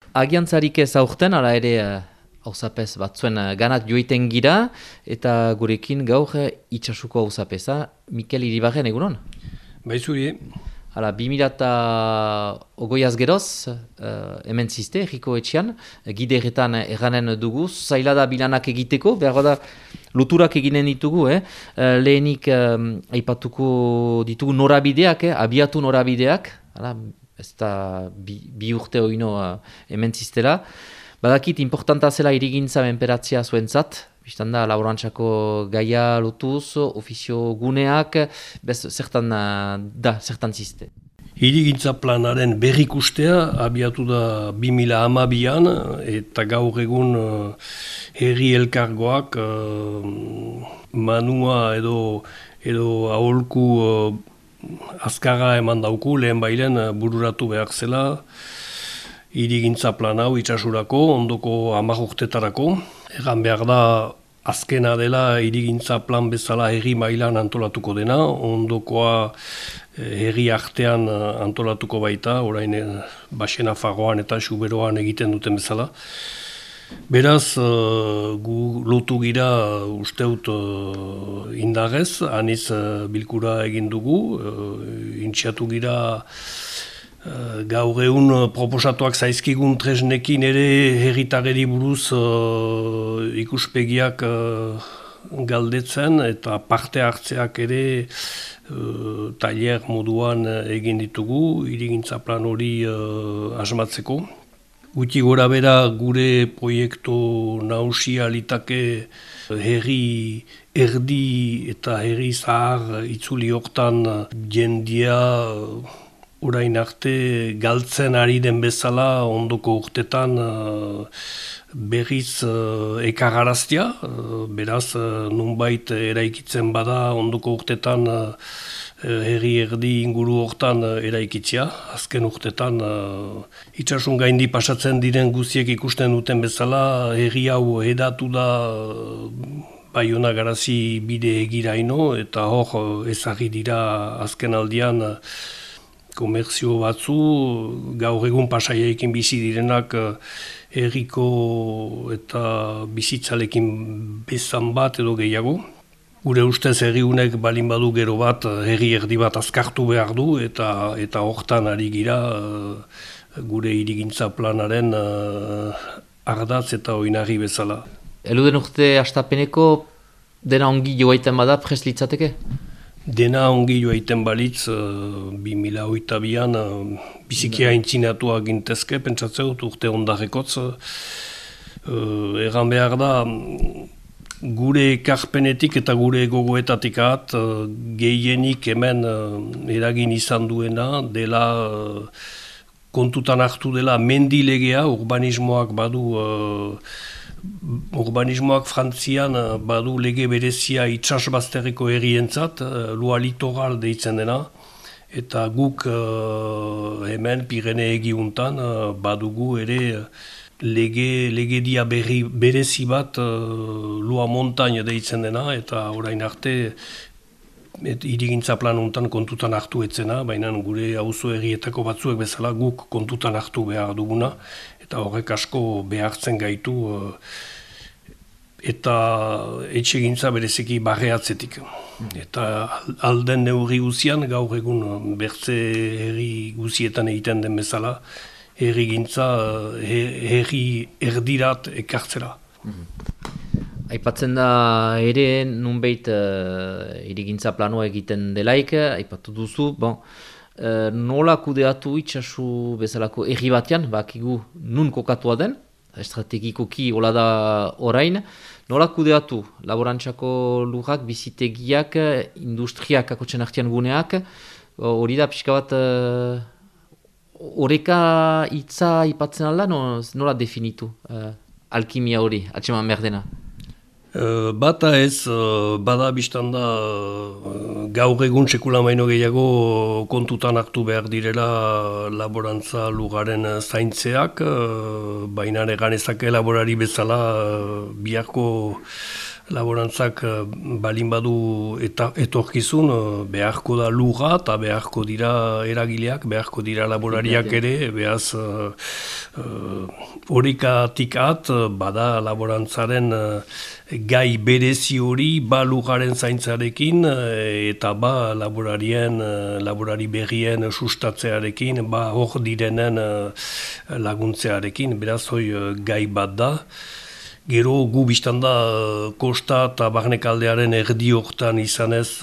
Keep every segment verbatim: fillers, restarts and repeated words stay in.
Agiantzarik ez aurten, ala ere hauzapez batzuen ganat joiten gira, eta gurekin gaur itxasuko hauzapeza, Mikel Iribarren egunon? Baizuri. Hala, bi mila ogoiaz geroz, uh, hemen ziste, Erriko etxean, gideretan erranen dugu, zaila da bilanak egiteko, behar da loturak eginen ditugu, eh? uh, lehenik um, aipatuko ditugu norabideak, eh? abiatu norabideak, hala, ez da bi, bi urte oino uh, hemen zistela. Badakit, importanta zela irigintza menperatzea zuentzat, biztan da, laborantzako gaia lotuz, ofizio guneak, bez, zertan da, zertan ziste. Hirigintza planaren berrikustea abiatu da bi mila hamabian eta gaur egun uh, herri elkargoak uh, manua edo, edo aholku uh, azkarra eman dauku, lehen bailen uh, bururatu behar zela hirigintza plan hau itsasurako, ondoko hamar urtetarako. Egan behar da, azkena dela hirigintza plan bezala herri mailan antolatuko dena, ondokoa herri artean antolatuko baita, orain Baxena Faroan eta Xuberoan egiten duten bezala. Beraz, gu lotu gira usteut indarrez, aniz bilkura egin dugu, intxatu gira Uh, gaur egun uh, proposatuak zaizkigun tresnekin ere herritarreri buruz uh, ikuspegiak uh, galdetzen eta parte hartzeak ere uh, tailer moduan uh, egin ditugu, hirigintza plan hori uh, asmatzeko. Guti gora bera gure proiektu nagusia litake herri erdi eta herri zahar itzuli hortan jendia uh, orain arte galtzen ari den bezala ondoko urtetan uh, berriz uh, ekagaraztia, uh, beraz uh, nunbait eraikitzen bada ondoko urtetan uh, herri erdi inguru hortan uh, eraikitzea. Azken urtetan uh, itsasun gaindi pasatzen diren guziek ikusten duten bezala herri hau hedatu da uh, Baiona Garazi bide egiraino eta hor uh, ezagri dira azken aldian uh, komerzio batzu, gaur egun pasaiaekin bizi direnak herriko eta bizitzalekin bezan bat edo gehiago. Gure ustez herriunek balin badu gero bat, herri erdi bat azkartu behar du eta eta hortan ari gira gure hirigintza planaren ardatz eta oinarri bezala. Eluden urte astapeneko dena ongi joaiten bada prest litzateke? Dena ongi joaiten balitz, uh, bi mila hogeita bian uh, bizikia intzinatu agintezke, pentsatzea dut urte ondarrekotz. Uh, egan behar da, gure ekarpenetik eta gure gogoetatik ahat, uh, gehienik hemen uh, eragin izan duena, dela uh, kontutan hartu dela mendilegea, urbanismoak badu uh, Urbanismoak Frantzian badu lege berezia itsasbazterreko herrientzat, lua litoral deitzen dena, eta guk uh, hemen Pirene egiuntan uh, badugu ere lege, legedia berri, berezi bat uh, lua montañ deitzen dena, eta orain arte hirigintza plan hontan kontutan hartu etzena, baina gure auzo herrietako batzuek bezala guk kontutan hartu behar duguna, eta horrek asko behartzen gaitu uh, eta etxegintza bereziki barreatzetik. Eta alden neurri guzian, gaur egun bertze herri guzietan egiten den bezala, herrigintza herri erdirat ekartzera. Aipatzen da ere, nunbait uh, hirigintza planoa egiten delaik, aipatu duzu, bon, uh, nola kudeatu itsasu bezalako herri batean, bakigu nun kokatua den, estrategikoki hola da orain, nola kudeatu laborantzako lurrak, bizitegiak, industriak, akotzen artean guneak, hori da pixka bat, horreka uh, hitza aipatzen alda, no, nola definitu uh, alkimia hori, atseman behar dena? Uh, bata ez, uh, bada biztan da uh, gaur egun sekula maino gehiago kontutan hartu behar direla laborantza lugaren zaintzeak, uh, baina egan ezake laborari bezala uh, biharko laborantzak balin badu eta etorkizun beharko da lurra eta beharko dira eragileak, beharko dira laborariak ere, behaz horikatik uh, at bada laborantzaren uh, gai berezi hori ba lurraren zaintzarekin eta ba laborarien, laborari berrien sustatzearekin, ba hor direnen laguntzearekin, beraz hoi gai bat da. Gero gu biztan da kosta eta barnekaldearen erdi hortan izanez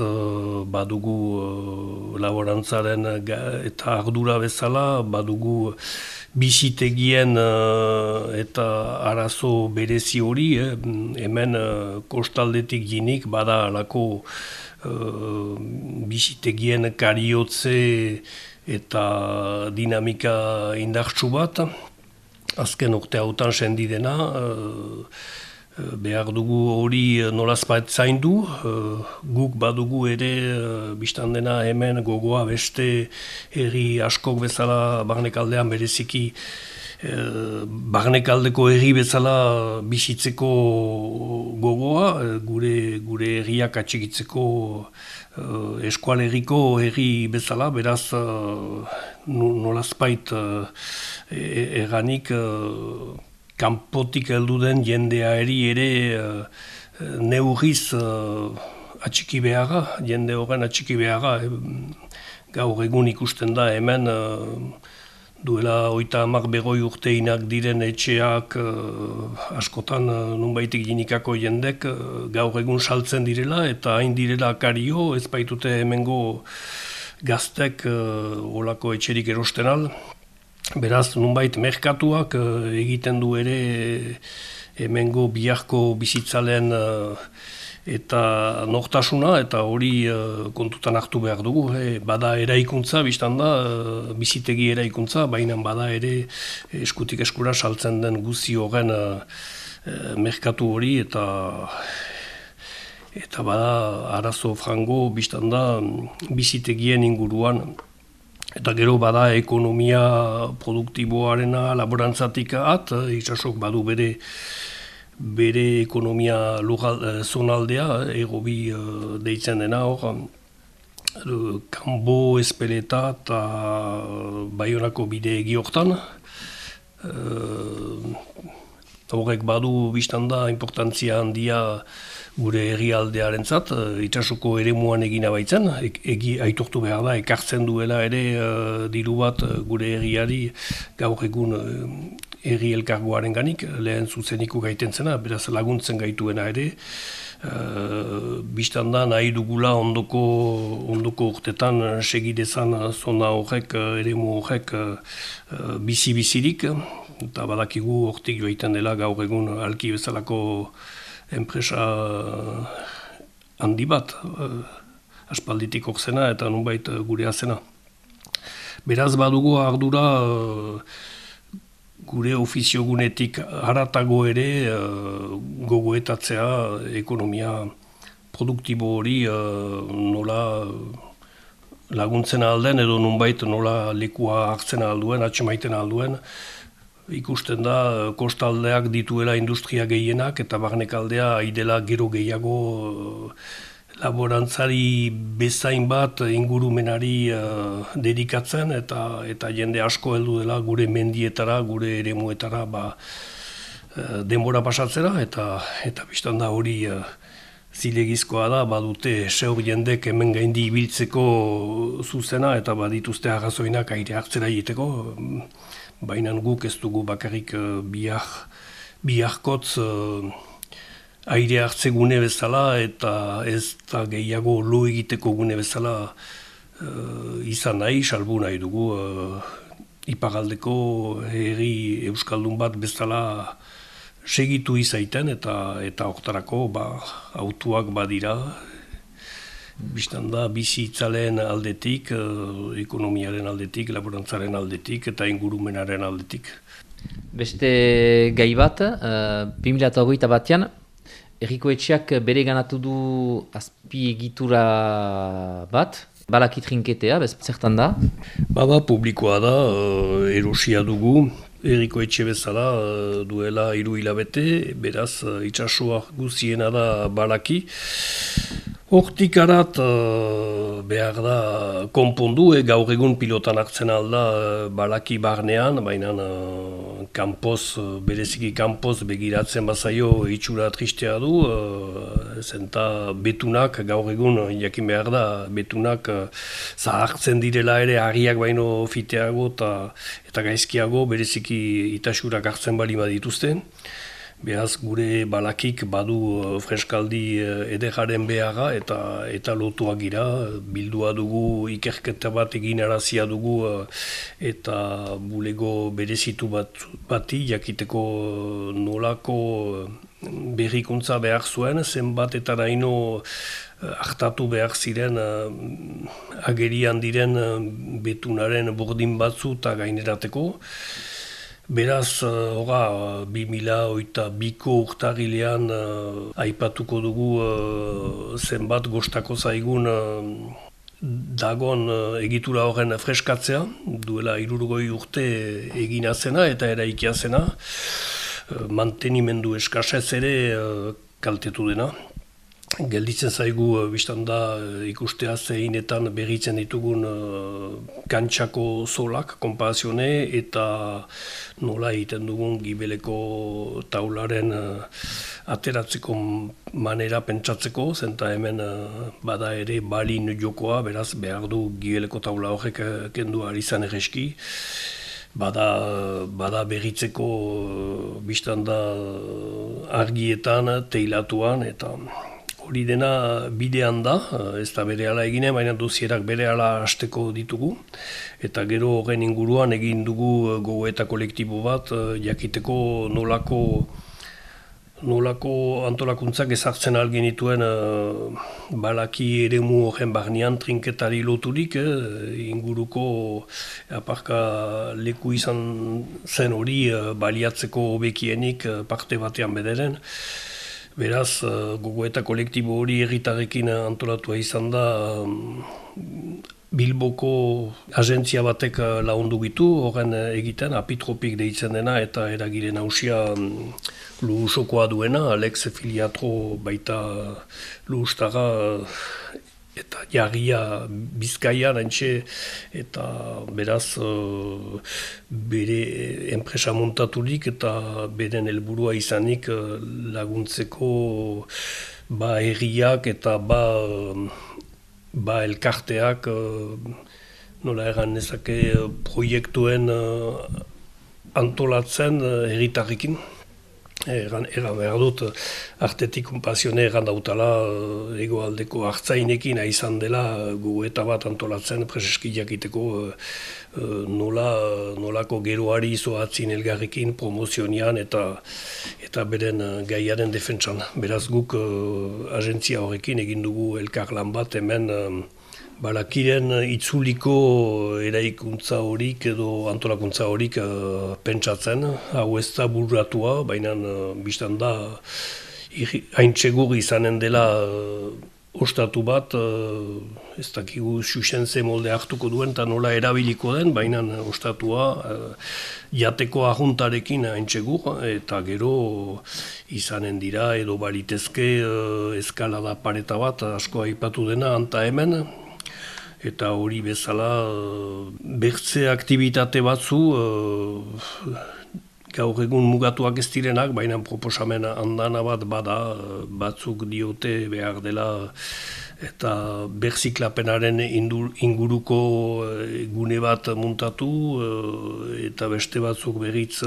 badugu laborantzaren eta ardura bezala, badugu bizitegien eta arazo berezi hori, eh, hemen kostaldetik ginik bada alako uh, bizitegien kariotze eta dinamika indartsu bat. Azken urte hautan sendi dena, uh, behar dugu hori nolazpait zaindu, uh, guk badugu ere uh, biztan dena hemen gogoa beste herri askok bezala barnekaldean bereziki uh, barnekaldeko herri bezala bizitzeko gogoa, uh, gure, gure herriak atxikitzeko uh, eskualerriko herri bezala, beraz uh, nolazpait uh, eganik uh, kanpotik heldu den jendeari ere uh, neurriz uh, atxiki beharra, jende horren atxiki beharra. Gaur egun ikusten da hemen uh, duela oita hamak berroi urteinak diren etxeak uh, askotan uh, nunbaitik ginikako jendek uh, gaur egun saltzen direla eta hain direla kario, ez baitute hemengo gaztek uh, olako etxerik erosten al. Beraz, nunbait merkatuak uh, egiten du ere hemengo biharko bizitzalen uh, eta nortasuna, eta hori uh, kontutan hartu behar dugu. Eh, bada eraikuntza, biztan da, uh, bizitegi eraikuntza, baina bada ere eskutik eskura saltzen den guzi horren uh, uh, merkatu hori, eta eta bada arazo frango, biztan da, bizitegien inguruan. Eta gero bada ekonomia produktiboarena laborantzatik at, itxasok badu bere bere ekonomia lugal, zonaldea, egobi deitzen dena hor, Kanbo, Espeleta eta Baionako bide egi hortan. Horrek badu biztan da importantzia handia gure herrialdearen zat, itsasoko eremuan egina baitzen, egi aitortu behar da, ekartzen duela ere uh, diru bat gure herriari gaur egun uh, herri elkargoaren ganik, lehen zuzeniko gaiten zena, beraz laguntzen gaituena ere, uh, biztan da nahi dugula ondoko, ondoko urtetan segidezan zona horrek, eremu horrek uh, bizi-bizirik, eta badakigu hortik joaiten dela gaur egun alki bezalako enpresa handi bat, uh, aspalditik orzena eta nunbait gure azena. Beraz badugu ardura uh, gure ofiziogunetik haratago ere uh, gogoetatzea ekonomia produktibo hori uh, nola laguntzen alden edo nunbait nola lekua hartzen alduen, atxemaiten alduen. Ikusten da, kostaldeak dituela industria gehienak eta barnekaldea aidela gero gehiago laborantzari bezain bat ingurumenari uh, dedikatzen eta eta jende asko heldu dela gure mendietara, gure eremuetara ba, uh, denbora pasatzera eta eta biztan da hori uh, zilegizkoa da, badute seur jendek hemen gaindi ibiltzeko zuzena eta badituzte arrazoinak aire hartzera egiteko. Baina guk ez dugu bakarrik uh, bihar, biharkotz uh, aire hartze gune bezala eta ez da gehiago lo egiteko gune bezala uh, izan nahi, salbu nahi dugu uh, iparaldeko herri euskaldun bat bezala segitu izaiten eta eta hortarako ba, autuak badira. Bistan da, bizi itzaleen aldetik, eh, ekonomiaren aldetik, laborantzaren aldetik eta ingurumenaren aldetik. Beste gai bat, uh, bi mila hogeita batean, Herriko Etxeak bere ganatu du azpiegitura bat, balaki trinketea, bez zertan da? Baba publikoa da, uh, erosia dugu, Herriko etxe bezala duela hiru hilabete, beraz itsasoa guziena da Balaki. Hortik arat behar da konpondu, e, gaur egun pilotan hartzen alda Balaki barnean, baina kanpoz, bereziki kanpoz begiratzen bazaio itxura tristea du, zenta betunak, gaur egun jakin behar da, betunak zahartzen direla ere harriak baino fiteago eta, eta gaizkiago bereziki itasurak hartzen bali badituzten. Beraz, gure Balakik badu freskaldi edejaren beharra eta eta lotuak gira, bildua dugu, ikerketa bat egin arazia dugu eta bulego berezitu bat, bati jakiteko nolako berrikuntza behar zuen, zenbat eta daino hartatu behar ziren agerian diren betunaren bordin batzu eta gainerateko. Beraz, hora, bi mila hogeita biko urtarrilean uh, aipatuko dugu uh, zenbat gostako zaigun uh, dagon uh, egitura horren freskatzea, duela hirurogei urte egina zena eta eraikia zena, uh, mantenimendu eskasez ere uh, kaltetu dena. Gelditzen zaigu biztan da ikustea zeinetan berritzen ditugun uh, kantxako zolak, konparazione, eta nola egiten dugun gibeleko taularen uh, ateratzeko manera pentsatzeko, zenta hemen uh, bada ere balin jokoa, beraz behar du gibeleko taula horrek uh, kendu ari zan erreski. Bada, bada berritzeko uh, biztan da argietan, teilatuan, eta hori dena bidean da, ez da berehala egine, baina dosierak berehala hasteko ditugu. Eta gero horren inguruan egin dugu gogoeta kolektibo bat, jakiteko nolako, nolako antolakuntzak ezartzen algin dituen uh, Balaki eremu horren barnean trinketari loturik, eh, inguruko aparka leku izan zen hori uh, baliatzeko hobekienik uh, parte batean bederen. Beraz, gogoeta kolektibo hori herritarrekin antolatua izan da Bilboko agentzia batek lagundu gitu, horren egiten, apitropik deitzen dena eta eragile nagusia luhusokoa duena, Alex Filiatro baita luhustara eta jarria Bizkaia nantxe, eta beraz bere enpresa montaturik eta beren helburua izanik laguntzeko ba herriak eta ba, ba elkarteak nola egan nezake proiektuen antolatzen herritarrekin. Egan, egan behar dut, artetik konpazione egan dautala egoaldeko hartzainekin izan dela gogoeta bat antolatzen preseski jakiteko nola, nolako geroari zoatzin elgarrekin promozionian eta eta beren gaiaren defentsan. Beraz guk agentzia horrekin egin dugu elkar lan bat hemen Balakiren itzuliko eraikuntza horik edo antolakuntza horik uh, pentsatzen, hau ez da burratua, baina uh, biztan da hain txegur izanen dela uh, ostatu bat, uh, ez dakigu susentze molde hartuko duen eta nola erabiliko den, baina ostatua uh, jateko ahuntarekin hain txegur, eta gero izanen dira edo balitezke uh, eskalada pareta bat asko aipatu dena anta hemen. Eta hori bezala bertze aktibitate batzu gaur egun mugatuak ez direnak, baina proposamen handana bat bada, batzuk diote behar dela eta berziklapenaren inguruko gune bat muntatu eta beste batzuk berriz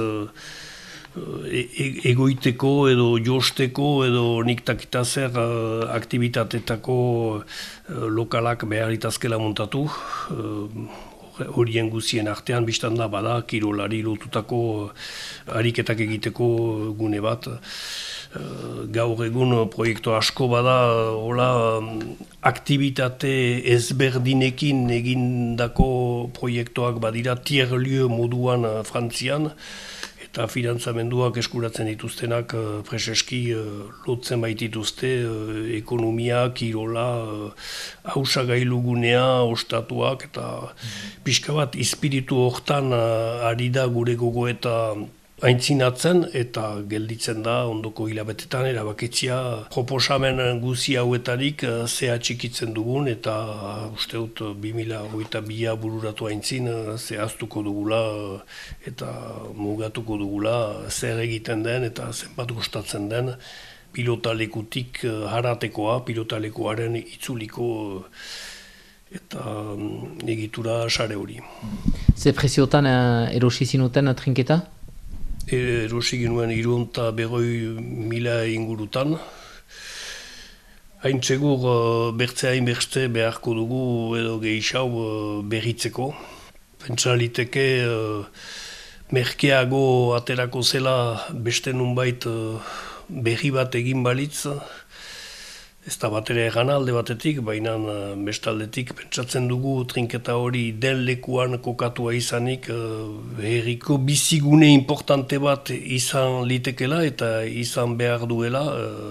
egoiteko edo josteko edo nik takita zer aktivitatetako lokalak behar itazkela muntatu. Horien guzien artean biztan da bada kirolari lotutako ariketak egiteko gune bat. Gaur egun proiektu asko bada hola aktibitate ezberdinekin egindako proiektuak badira tiers-lieu moduan Frantzian. eta finantzamenduak eskuratzen dituztenak preseski lotzen baitituzte ekonomia, kirola, hausagailugunea, ostatuak, eta pixka bat espiritu hortan ari da gure gogoeta aintzinatzen eta gelditzen da ondoko hilabetetan erabakitzia proposamen guzi hauetarik zea txikitzen dugun eta uste dut bi mila hogeita bia bururatu aintzin zehaztuko dugula eta mugatuko dugula zer egiten den eta zenbat gustatzen den pilotalekutik haratekoa, pilotalekuaren itzuliko eta egitura sare hori. Ze preziotan erosi zinuten trinketa? Erosi ginuen irunta berroi mila ingurutan. Hain txegur bertzea inbertze beharko dugu edo gehiago berritzeko. Pentsaliteke merkeago aterako zela beste nunbait berri bat egin balitz. Ez da bat ere egan alde batetik, baina bestaldetik pentsatzen dugu trinketa hori den lekuan kokatua izanik herriko bizigune importante bat izan litekela eta izan behar duela.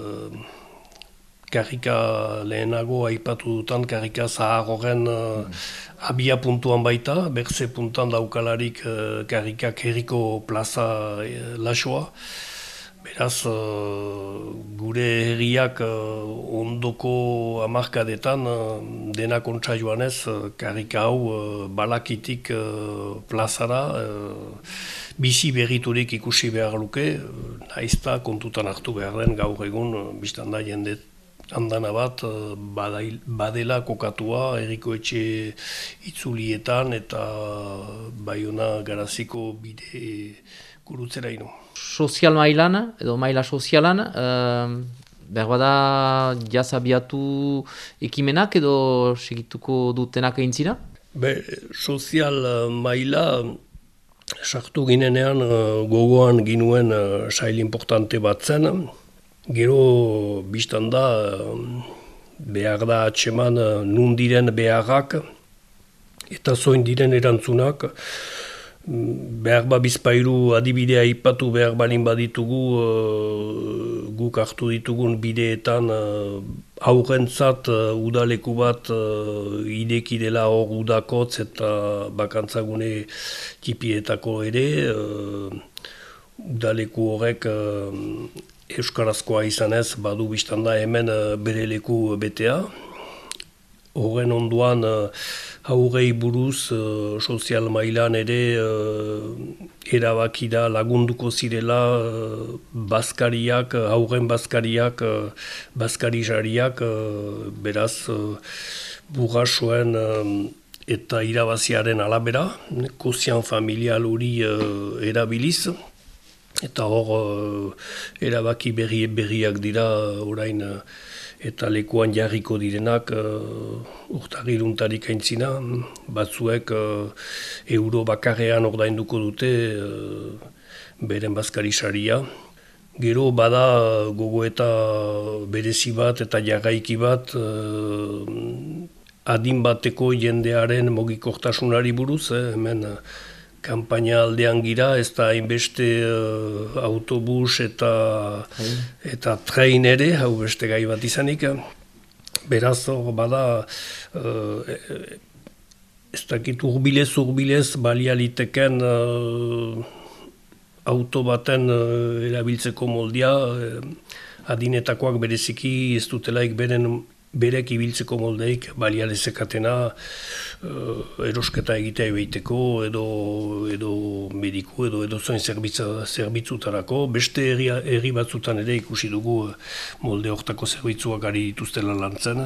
Karrika lehenago aipatu dutan karrika zahar horren abia puntuan baita, berze puntan daukalarik karrikak herriko plaza lasoa. Beraz, gure herriak ondoko hamarkadetan dena kontsa joanez, karrika hau balakitik plazara, bizi berriturik ikusi behar luke, naizta kontutan hartu behar den gaur egun, biztan da jende handana bat, badela kokatua, herriko etxe itzulietan eta Baiona Garaziko bide gurutzera ino. Sozial mailan, edo maila sozialan, uh, behar bada jazabiatu ekimenak edo segituko dutenak egin zira? Be, sozial maila sartu ginenean gogoan ginuen sail importante bat zen. Gero biztan da behar da atseman nun diren beharrak eta zoin diren erantzunak. Behar ba bizpairu adibidea ipatu behar balin baditugu uh, guk hartu ditugun bideetan uh, aurrentzat uh, udaleku bat uh, ideki dela hor udakotz eta bakantzagune tipietako ere. Uh, udaleku horrek uh, euskarazkoa izanez badu biztanda hemen uh, bere leku betea. Horren onduan uh, haurei buruz uh, sozial mailan ere uh, erabaki da lagunduko zirela uh, bazkariak, haurren bazkariak, uh, bazkari jariak, uh, beraz uh, burrasoen uh, eta irabaziaren alabera, kozian familial hori uh, erabiliz. Eta hor uh, erabaki berri, berriak dira orain uh, eta lekuan jarriko direnak uh, urtagiruntarik aintzina, batzuek uh, euro bakarrean ordainduko dute uh, beren bazkari saria. Gero bada gogoeta berezi bat eta jarraiki bat uh, adin bateko jendearen mugikortasunari buruz, eh, hemen uh, kanpaina aldean gira, ez da hainbeste uh, autobus eta, eta train ere, hau beste gai bat izanik. Beraz, hor bada, uh, ez dakit urbilez, urbilez, balialiteken uh, auto baten uh, erabiltzeko moldia, uh, adinetakoak bereziki ez dutelaik beren berek ibiltzeko moldeik balialezekatena uh, erosketa egitea ebeiteko edo, edo mediku edo edo zoin zerbitzutarako. Beste herri, herri batzutan ere ikusi dugu molde hortako zerbitzuak ari dituztela lantzen.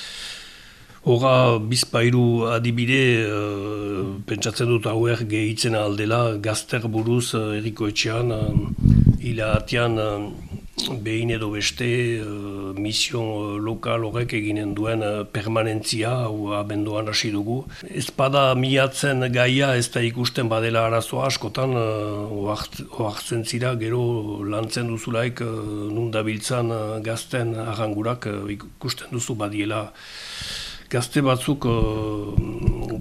Hora bizpairu adibide, uh, pentsatzen dut hauer gehitzen aldela gazter buruz uh, herriko etxean, uh, hila atian uh, behin edo beste uh, mision uh, lokal horrek eginen duen uh, permanentzia, hau abenduan hasi dugu. Ez bada miatzen gaia ez da ikusten badela arazoa askotan, uh, ohartzen zira gero lantzen duzulaik uh, nundabiltzan uh, gazten arrangurak uh, ikusten duzu badiela. Gazte batzuk uh,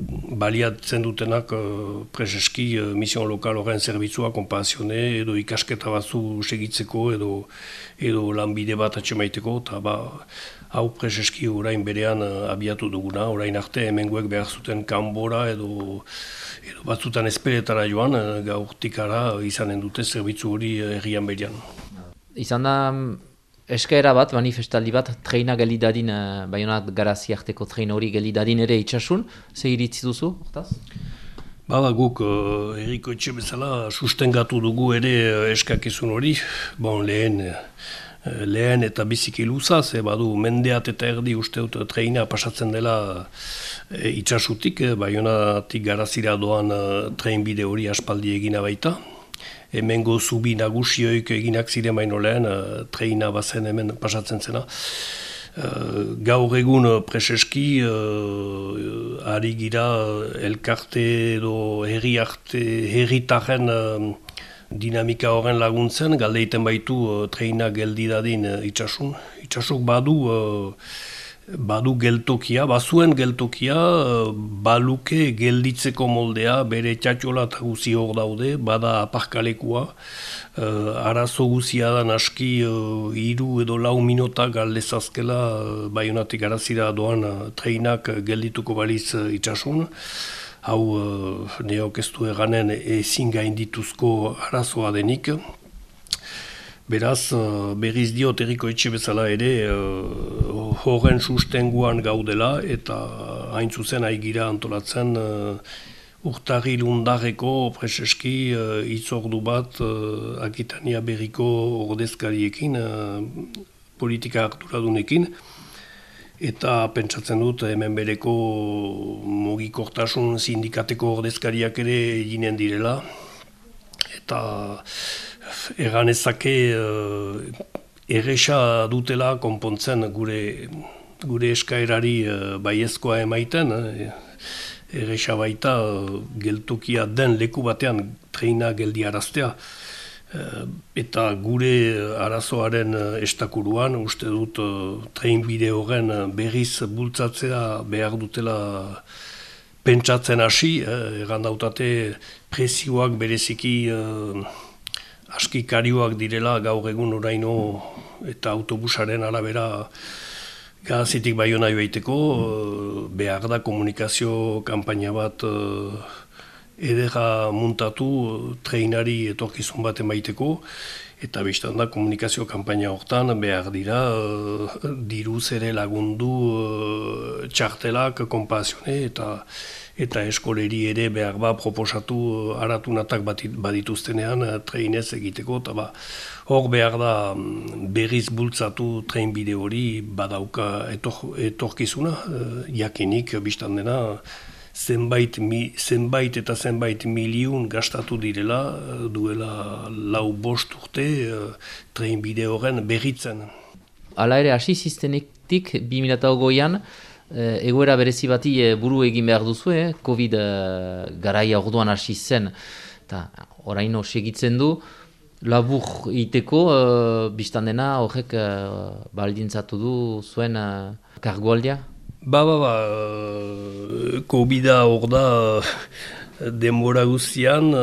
baliatzen dutenak uh, preseski uh, mision lokal horren zerbitzua, konpazione edo ikasketa batzu segitzeko edo, edo lanbide bat atxemaiteko, eta ba, hau preseski orain berean uh, abiatu duguna, orain arte hemengoek behar zuten kanbora edo, edo batzutan esperetara joan, uh, gaurtikara izanen dute zerbitzu hori herrian berean. Izan da eskaera bat, manifestaldi bat, treina geldi dadin, uh, Baionat Garazi arteko trein hori geldi dadin ere itxasun, ze iritzi duzu, hortaz? Bada guk uh, herriko etxe bezala sustengatu dugu ere uh, eskakizun hori, bon, lehen, uh, lehen eta biziki luza, ze badu mendeat eta erdi uste dut treina pasatzen dela uh, itxasutik, uh, Baionatik Garazira doan uh, trein bide hori aspaldi egina baita. Hemengo zubi nagusioik eginak ziren baino lehen, uh, treina bazen hemen pasatzen zena. Uh, gaur egun uh, preseski uh, ari gira elkarte edo herri arte, herritarren uh, dinamika horren laguntzen, galdeiten baitu uh, treina geldi dadin uh, itxasun. Itxasuk badu uh, Badu geltokia, bazuen geltokia, baluke gelditzeko moldea, bere txatxola eta guzi hor daude, bada aparkalekua. Uh, arazo guzia da naski uh, iru edo lau minota galdezazkela uh, Baionatik Garazira doan uh, treinak geldituko baliz uh, itxasun. Hau uh, neok ez du eganen ezin gaindituzko arazoa denik. Beraz, berriz diot herriko etxe bezala ere uh, horren sustenguan gaudela eta hain zuzen aigira antolatzen uh, urtarri lundarreko preseski uh, itzordu bat uh, Akitania berriko ordezkariekin, uh, politika arduradunekin. Eta pentsatzen dut hemen bereko mugikortasun sindikateko ordezkariak ere eginen direla. Eta egan ezake uh, erresa dutela konpontzen gure, gure eskaerari uh, baiezkoa emaiten. Uh, erresa baita uh, geltokia den leku batean treina geldiaraztea. Uh, eta gure arazoaren uh, estakuruan uste dut uh, trein bide horren uh, berriz bultzatzea behar dutela pentsatzen hasi, eh, errandautate prezioak bereziki eh, aski karioak direla gaur egun oraino eta autobusaren arabera Garazitik Baiona joaiteko, eh, behar da komunikazio kanpaina bat eh, edera muntatu treinari etorkizun bat emaiteko, eta bestan da komunikazio kanpaina hortan behar dira uh, diruz ere lagundu uh, txartelak, konpazione eta eta eskoleri ere behar ba proposatu uh, aratunatak badituztenean uh, treinez egiteko, eta ba, hor behar da um, berriz bultzatu trein bide hori badauka etor, etorkizuna, uh, jakinik bistan dena zenbait, mi, zenbait eta zenbait miliun gastatu direla, duela lau bost urte uh, trein bide horren berritzen. Hala ere, hasi ziztenetik bi mila hogeian eh, egoera berezi bati eh, buru egin behar duzu, eh? Covid eh, garaia orduan hasi zen, eta oraino segitzen du, labur iteko, eh, biztan dena horrek eh, baldintzatu du zuen eh, kargualdia? Ba, ba, ba, Covida hor da denbora guztian,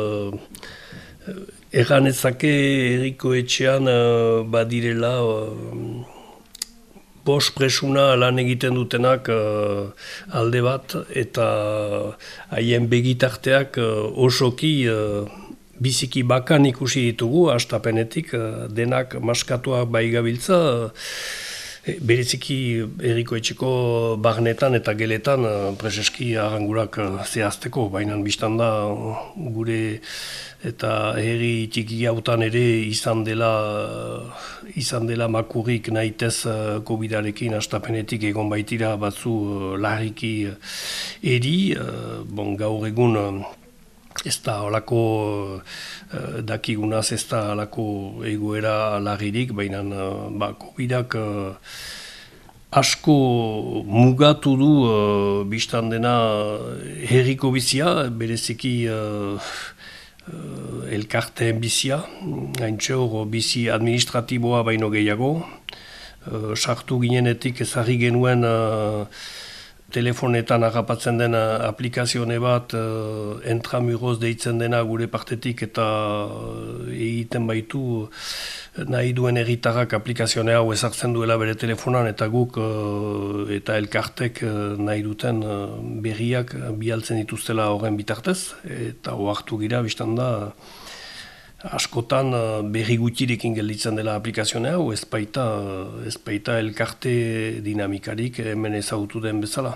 uh, erran ezake herriko etxean uh, badirela uh, bost presuna lan egiten dutenak uh, alde bat, eta haien begitarteak uh, osoki uh, biziki bakan ikusi ditugu, hastapenetik, uh, denak maskatuak bai gabiltza, uh, bereziki herriko etxeko barnetan eta geletan preseski arrangurak zehazteko, baina biztan da gure eta herri txiki hautan ere izan dela izan dela makurrik nahitez Covidarekin hastapenetik egon baitira batzu larriki eri, bon, gaur egun ez da halako uh, dakigunaz ez da halako egoera larririk, baina uh, ba, Covidak uh, asko mugatu du uh, biztan dena herriko bizia, bereziki uh, uh, elkarteen bizia, haintxe hor bizi administratiboa baino gehiago. Uh, sartu ginenetik ezarri genuen uh, telefonetan agapatzen dena aplikazione bat uh, entramuroz deitzen dena gure partetik eta egiten baitu nahi duen herritarrak aplikazione hau ezartzen duela bere telefonan eta guk uh, eta elkartek uh, nahi duten uh, berriak bialtzen dituztela horren bitartez eta ohartu gira biztan da askotan berri gutxirekin gelditzen dela aplikazioa hau, ez baita, ez baita elkarte dinamikarik hemen ezagutu den bezala.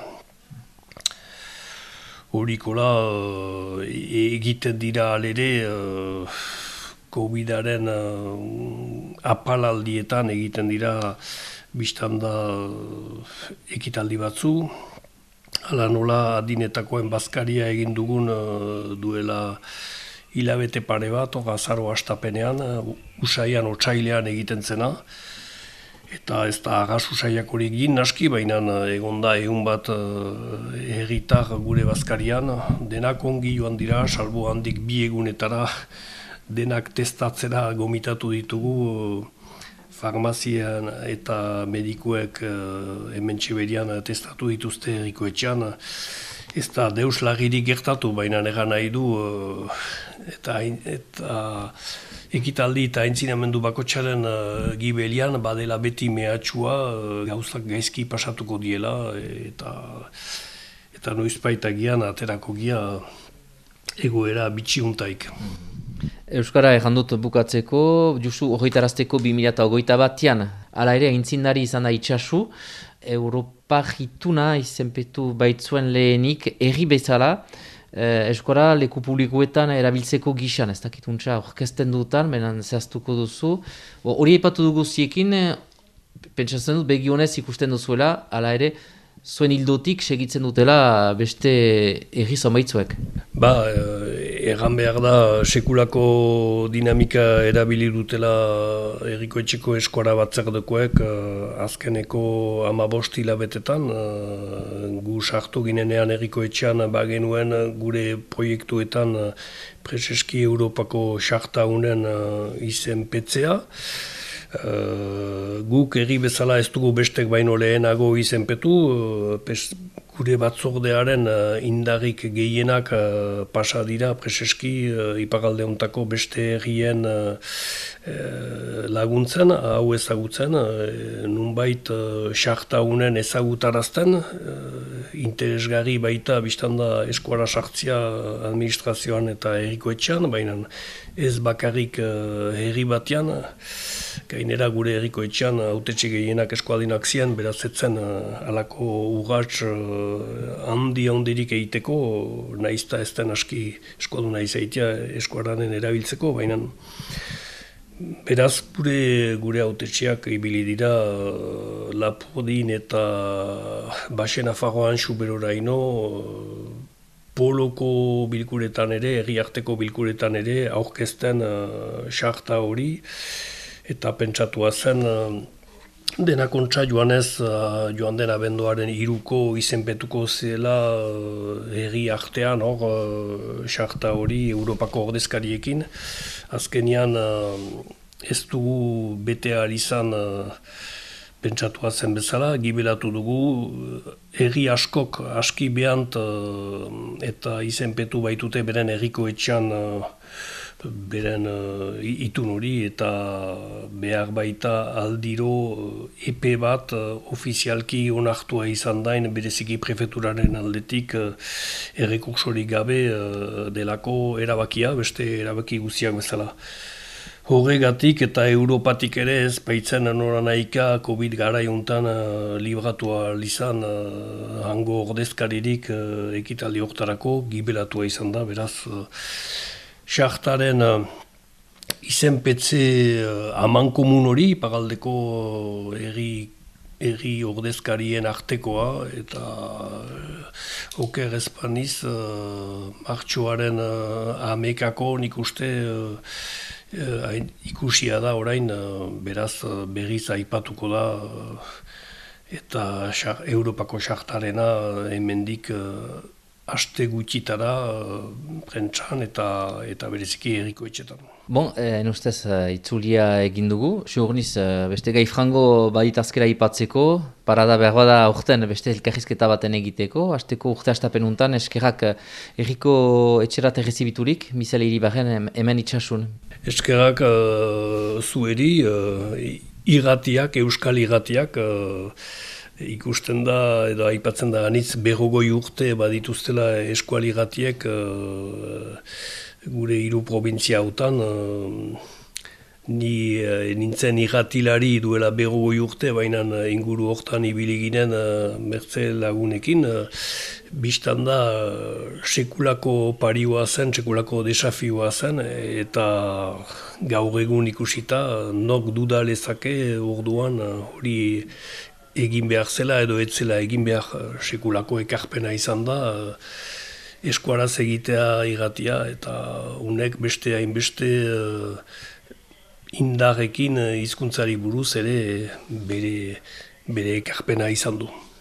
Horikola egiten dira alere COVIDaren apalaldietan egiten dira biztan da ekitaldi batzu. Hala nola adinetakoen bazkaria egin dugun duela hilabete pare bat, azaro hastapenean, usaian otsailean egiten zena. Eta ez da agaz usaiak hori egin naski, baina egon da egun bat herritar gure bazkarian. Denak ongi joan dira, salbo handik bi egunetara denak testatzera gomitatu ditugu farmazian eta medikuek hemen txiberian testatu dituzte herrikoetxean. Ez da deus lagirik gertatu, baina egan nahi du eta, eta ekitaldi eta aintzinamendu bakotxaren uh, gibelian badela beti mehatxua uh, gauzak gaizki pasatuko diela eta, eta noizpaitagian aterako gia egoera bitxiuntaik. Euskara ejan dut bukatzeko, justu hogeitarazteko bi mila hogeita batian, hala ere aintzindari izan da itxasu, Europa jituna izenpetu baitzuen lehenik, erri bezala, eh, euskara leku publikoetan erabiltzeko gixan, ez dakituntza orkesten dutan, benen zehaztuko duzu. Hori aipatu dugu ziekin, pentsatzen dut begionez ikusten duzuela, hala ere, zuen hildotik segitzen dutela beste erri zonbaitzuek. Ba, egan behar da sekulako dinamika erabili dutela herrikoetxeko eskora batzardekoek azkeneko hamabost hilabetetan. Gu sartu ginenean herrikoetxean bagenuen gure proiektuetan preseski Europako sarta unen izenpetzea. Uh, guk herri bezala ez dugu bestek baino lehenago izenpetu, uh, gure batzordearen uh, indarrik gehienak uh, pasa dira preseski uh, iparalde hontako beste herrien uh, uh, laguntzen, hau ezagutzen, uh, nunbait sarta uh, unen ezagutarazten, uh, interesgarri baita biztanda eskuara sartzia administrazioan eta herrikoetxean, baina ez bakarrik uh, herri batean, gainera gure herrikoetxean hautetxe gehienak eskualdinak ziren, beraz etzen uh, alako urratx uh, handi handirik egiteko, nahizta ez den aski eskualdu nahi zaitea eskuaranen erabiltzeko, baina beraz gure gure hautetxeak ibili dira uh, Lapordin eta Baxe Nafarroan Xuberoraino, uh, poloko bilkuretan ere, herriarteko bilkuretan ere, aurkezten uh, sarta hori, eta pentsatua zen uh, denakontza joanez uh, joan den abenduaren hiruko izenpetuko zela uh, herri artean hor uh, sarta hori Europako ordezkariekin. Azkenean uh, ez dugu bete ahal izan uh, pentsatua zen bezala, gibelatu dugu, herri askok aski behant uh, eta izenpetu baitute beren herrikoetxean uh, beren uh, itun hori eta behar baita aldiro uh, epe bat uh, ofizialki onartua izan dain bereziki prefeturaren aldetik uh, errekursorik gabe uh, delako erabakia, beste erabaki guztiak bezala. Horregatik eta Europatik ere ez baitzen nora nahika COVID garai hontan uh, libratua izan uh, hango ordezkaririk uh, ekitaldi hortarako gibelatua izan da, beraz uh, sartaren uh, izenpetze uh, amankomun hori, paraldeko herri herri ordezkarien artekoa, eta uh, oker espaniz uh, martxoaren uh, amekako nik uste uh, Uh, ikusia da orain, uh, beraz uh, berriz aipatuko da uh, eta xar, Europako sartarena uh, hemendik uh, aste gutxitara uh, prentsan eta eta bereziki herriko etxetan. Bon, en ustez uh, itzulia egin dugu, segurniz uh, beste gai frango baditazkera ipatzeko, parada behar bada urten beste elkarrizketa baten egiteko, hasteko urte hastapen untan eskerrak uh, herriko etxerat errezibiturik, Mizel Iribarren hemen itxasun. Eskerrak uh, zueri, uh, irratiak, euskal irratiak, uh, ikusten da, edo aipatzen da, anitz berrogoi urte badituztela eskual irratiek uh, gure hiru provintzia hautan. Uh, ni uh, nintzen irratilari duela berrogoi urte, baina inguru hortan ibili ginen uh, mertze lagunekin. Uh, Bistan da, sekulako parioa zen, sekulako desafioa zen, eta gaur egun ikusita, nok duda lezake orduan hori egin behar zela edo etzela egin behar sekulako ekarpena izan da, eskuaraz egitea irratia, eta unek beste hainbeste indarrekin hizkuntzari buruz ere bere, bere ekarpena izan du.